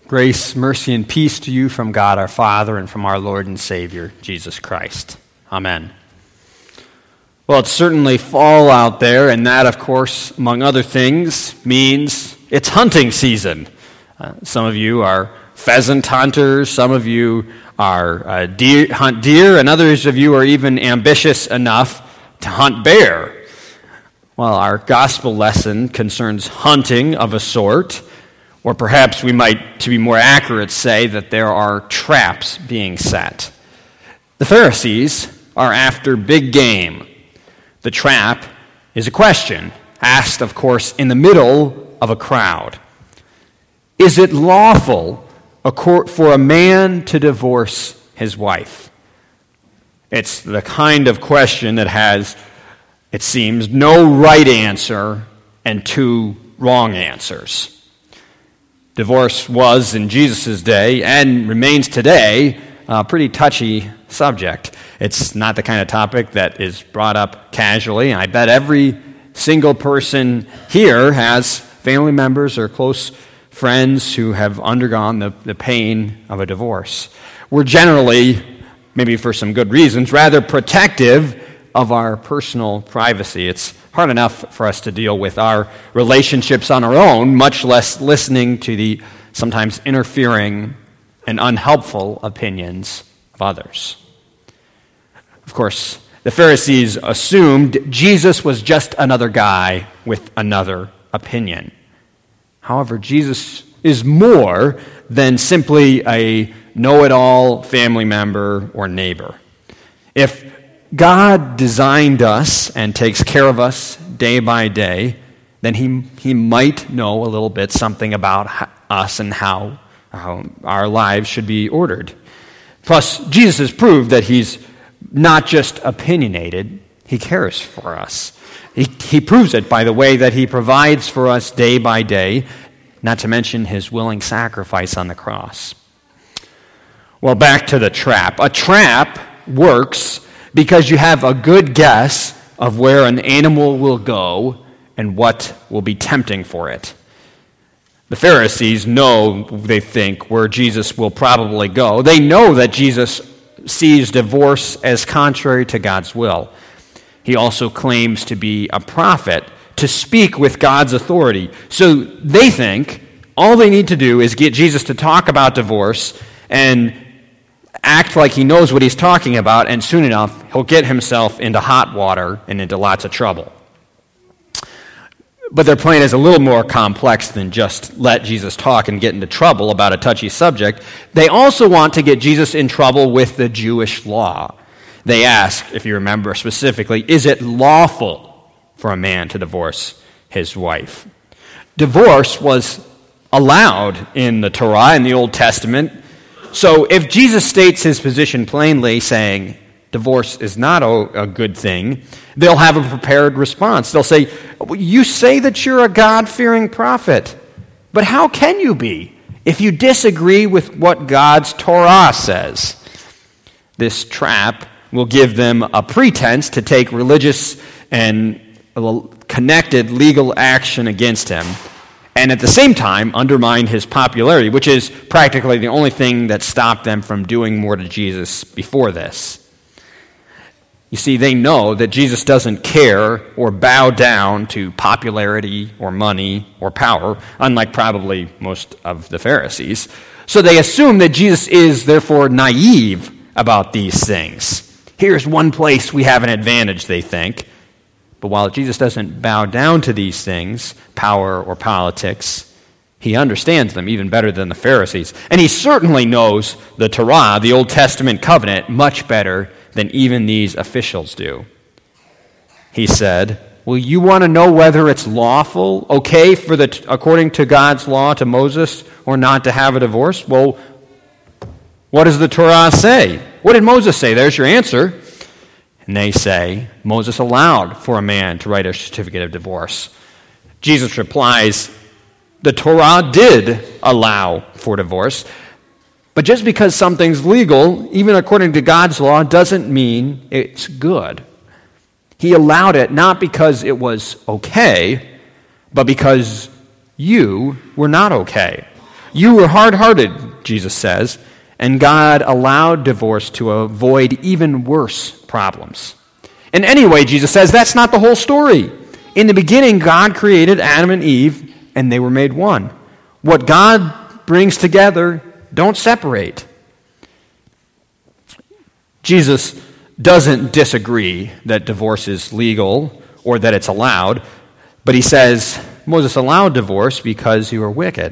Grace, mercy, and peace to you from God our Father and from our Lord and Savior, Jesus Christ. Amen. Well, it's certainly fall out there, and that, of course, among other things, means it's hunting season. Some of you are pheasant hunters, some of you are hunt deer, and others of you are even ambitious enough to hunt bear. Well, our gospel lesson concerns hunting of a sort, or perhaps we might, to be more accurate, say that there are traps being set. The Pharisees are after big game. The trap is a question, asked, of course, in the middle of a crowd. Is it lawful for a man to divorce his wife? It's the kind of question that has, it seems, no right answer and two wrong answers. Divorce was, in Jesus' day, and remains today, a pretty touchy subject. It's not the kind of topic that is brought up casually. I bet every single person here has family members or close friends who have undergone the pain of a divorce. We're generally, maybe for some good reasons, rather protective of our personal privacy. It's hard enough for us to deal with our relationships on our own, much less listening to the sometimes interfering and unhelpful opinions of others. Of course, the Pharisees assumed Jesus was just another guy with another opinion. However, Jesus is more than simply a know-it-all family member or neighbor. If God designed us and takes care of us day by day, then he might know a little bit something about us and how our lives should be ordered. Plus, Jesus has proved that he's not just opinionated, he cares for us. He proves it by the way that he provides for us day by day, not to mention his willing sacrifice on the cross. Well, back to the trap. A trap works because you have a good guess of where an animal will go and what will be tempting for it. The Pharisees know, they think, where Jesus will probably go. They know that Jesus sees divorce as contrary to God's will. He also claims to be a prophet, to speak with God's authority. So they think all they need to do is get Jesus to talk about divorce and act like he knows what he's talking about, and soon enough, he'll get himself into hot water and into lots of trouble. But their plan is a little more complex than just let Jesus talk and get into trouble about a touchy subject. They also want to get Jesus in trouble with the Jewish law. They ask, if you remember specifically, is it lawful for a man to divorce his wife? Divorce was allowed in the Torah, in the Old Testament. So if Jesus states his position plainly, saying divorce is not a good thing, they'll have a prepared response. They'll say, you say that you're a God-fearing prophet, but how can you be if you disagree with what God's Torah says? This trap will give them a pretense to take religious and connected legal action against him, and at the same time undermine his popularity, which is practically the only thing that stopped them from doing more to Jesus before this. You see, they know that Jesus doesn't care or bow down to popularity or money or power, unlike probably most of the Pharisees. So they assume that Jesus is therefore naive about these things. Here's one place we have an advantage, they think. But while Jesus doesn't bow down to these things, power or politics, he understands them even better than the Pharisees. And he certainly knows the Torah, the Old Testament covenant, much better than even these officials do. He said, well, you want to know whether it's lawful, okay, according to God's law to Moses, or not to have a divorce? Well, what does the Torah say? What did Moses say? There's your answer. And they say, Moses allowed for a man to write a certificate of divorce. Jesus replies, the Torah did allow for divorce, but just because something's legal, even according to God's law, doesn't mean it's good. He allowed it not because it was okay, but because you were not okay. You were hard-hearted, Jesus says, and God allowed divorce to avoid even worse problems. And anyway, Jesus says, that's not the whole story. In the beginning, God created Adam and Eve, and they were made one. What God brings together, don't separate. Jesus doesn't disagree that divorce is legal or that it's allowed, but he says, Moses allowed divorce because you are wicked.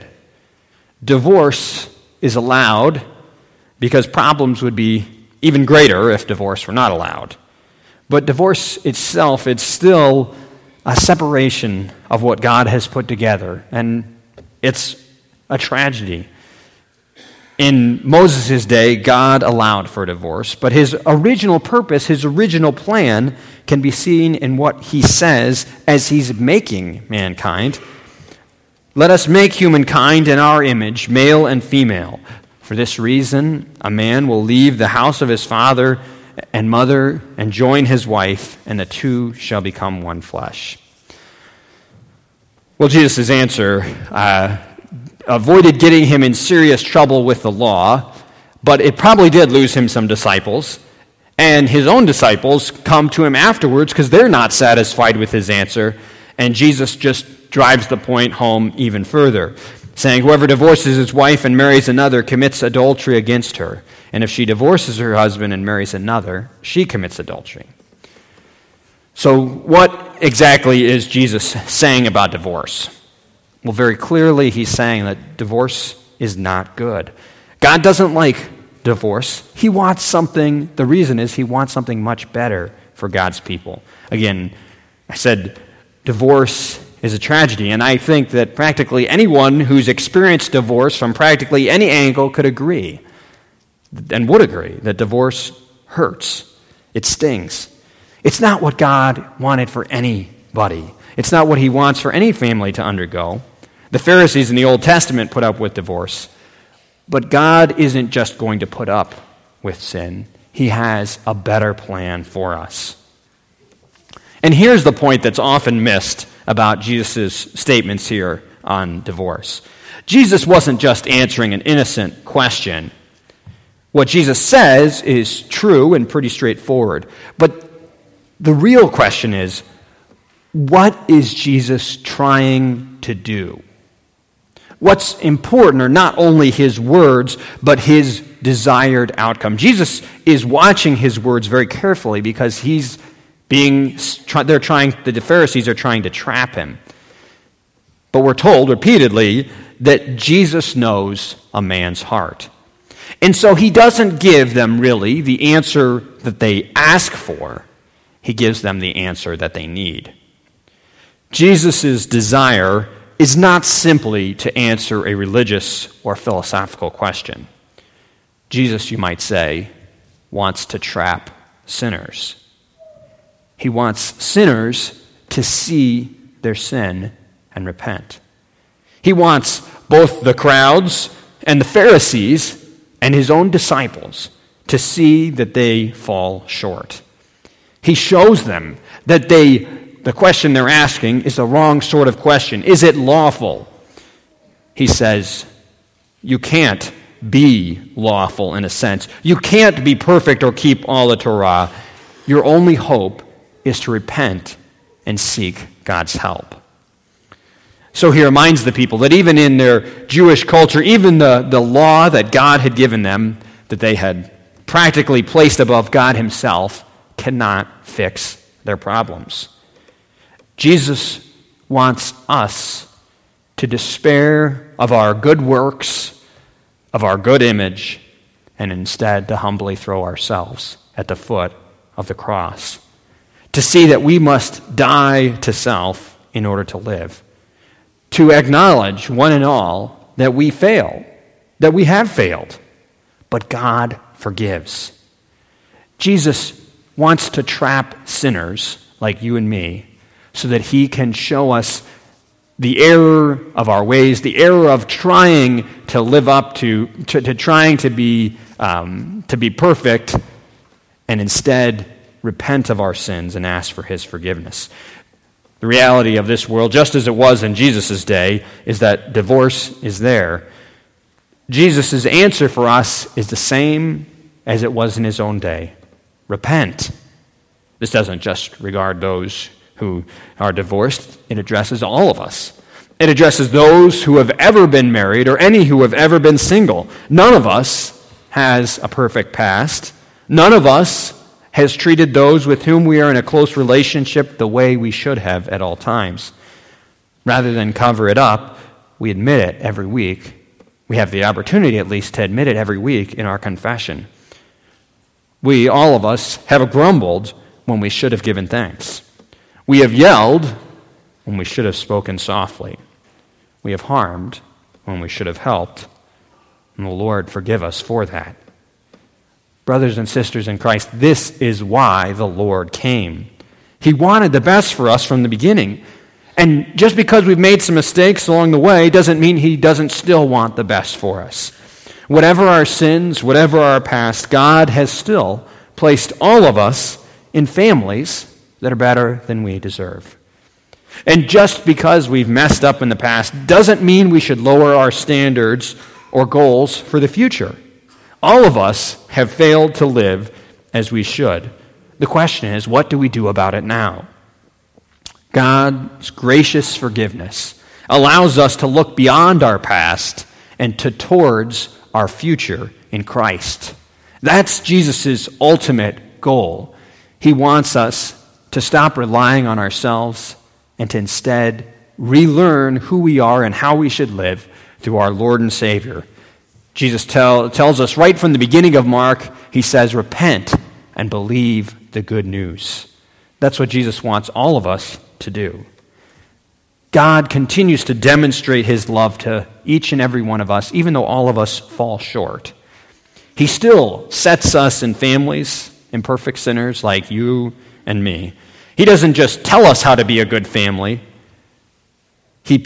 Divorce is allowed because problems would be even greater if divorce were not allowed. But divorce itself, it's still a separation of what God has put together, and it's a tragedy. In Moses' day, God allowed for divorce, but his original purpose, his original plan, can be seen in what he says as he's making mankind. Let us make humankind in our image, male and female. For this reason, a man will leave the house of his father and mother and join his wife, and the two shall become one flesh. Well, Jesus' answer avoided getting him in serious trouble with the law, but it probably did lose him some disciples. And his own disciples come to him afterwards because they're not satisfied with his answer. And Jesus just drives the point home even further, saying, whoever divorces his wife and marries another commits adultery against her. And if she divorces her husband and marries another, she commits adultery. So what exactly is Jesus saying about divorce? Well, very clearly, he's saying that divorce is not good. God doesn't like divorce. He wants something, the reason is he wants something much better for God's people. Again, I said divorce is a tragedy, and I think that practically anyone who's experienced divorce from practically any angle could agree, and would agree, that divorce hurts. It stings. It's not what God wanted for anybody. It's not what he wants for any family to undergo. The Pharisees in the Old Testament put up with divorce, but God isn't just going to put up with sin. He has a better plan for us. And here's the point that's often missed about Jesus' statements here on divorce. Jesus wasn't just answering an innocent question. What Jesus says is true and pretty straightforward. But the real question is, what is Jesus trying to do? What's important are not only his words, but his desired outcome. Jesus is watching his words very carefully because the Pharisees are trying to trap him. But we're told repeatedly that Jesus knows a man's heart. And so he doesn't give them really the answer that they ask for. He gives them the answer that they need. Jesus' desire is not simply to answer a religious or philosophical question. Jesus, you might say, wants to trap sinners. He wants sinners to see their sin and repent. He wants both the crowds and the Pharisees and his own disciples to see that they fall short. He shows them that the question they're asking is the wrong sort of question. Is it lawful? He says, you can't be lawful in a sense. You can't be perfect or keep all the Torah. Your only hope is to repent and seek God's help. So he reminds the people that even in their Jewish culture, even the law that God had given them, that they had practically placed above God himself, cannot fix their problems. Jesus wants us to despair of our good works, of our good image, and instead to humbly throw ourselves at the foot of the cross. To see that we must die to self in order to live. To acknowledge, one and all, that we fail, that we have failed, but God forgives. Jesus wants to trap sinners like you and me so that he can show us the error of our ways, the error of trying to live up to trying to be perfect, and instead repent of our sins and ask for his forgiveness. The reality of this world, just as it was in Jesus' day, is that divorce is there. Jesus' answer for us is the same as it was in his own day. Repent. This doesn't just regard those who are divorced. It addresses all of us. It addresses those who have ever been married or any who have ever been single. None of us has a perfect past. None of us has treated those with whom we are in a close relationship the way we should have at all times. Rather than cover it up, we admit it every week. We have the opportunity, at least, to admit it every week in our confession. We, all of us, have grumbled when we should have given thanks. We have yelled when we should have spoken softly. We have harmed when we should have helped. And the Lord forgive us for that. Brothers and sisters in Christ, this is why the Lord came. He wanted the best for us from the beginning. And just because we've made some mistakes along the way doesn't mean he doesn't still want the best for us. Whatever our sins, whatever our past, God has still placed all of us in families that are better than we deserve. And just because we've messed up in the past doesn't mean we should lower our standards or goals for the future. All of us have failed to live as we should. The question is, what do we do about it now? God's gracious forgiveness allows us to look beyond our past and towards our future in Christ. That's Jesus' ultimate goal. He wants us to stop relying on ourselves and to instead relearn who we are and how we should live through our Lord and Savior. Jesus tells us right from the beginning of Mark, he says, repent and believe the good news. That's what Jesus wants all of us to do. God continues to demonstrate his love to each and every one of us, even though all of us fall short. He still sets us in families, imperfect sinners like you and me. He doesn't just tell us how to be a good family. He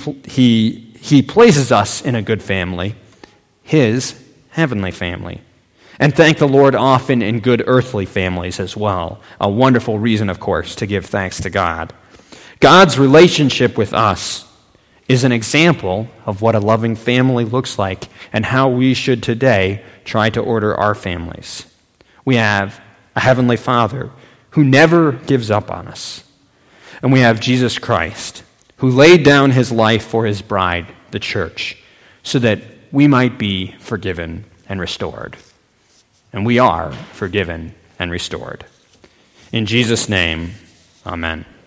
places us in a good family, his heavenly family. And thank the Lord often in good earthly families as well. A wonderful reason, of course, to give thanks to God. God's relationship with us is an example of what a loving family looks like and how we should today try to order our families. We have a heavenly Father who never gives up on us. And we have Jesus Christ, who laid down his life for his bride, the church, so that we might be forgiven and restored. And we are forgiven and restored. In Jesus' name, amen.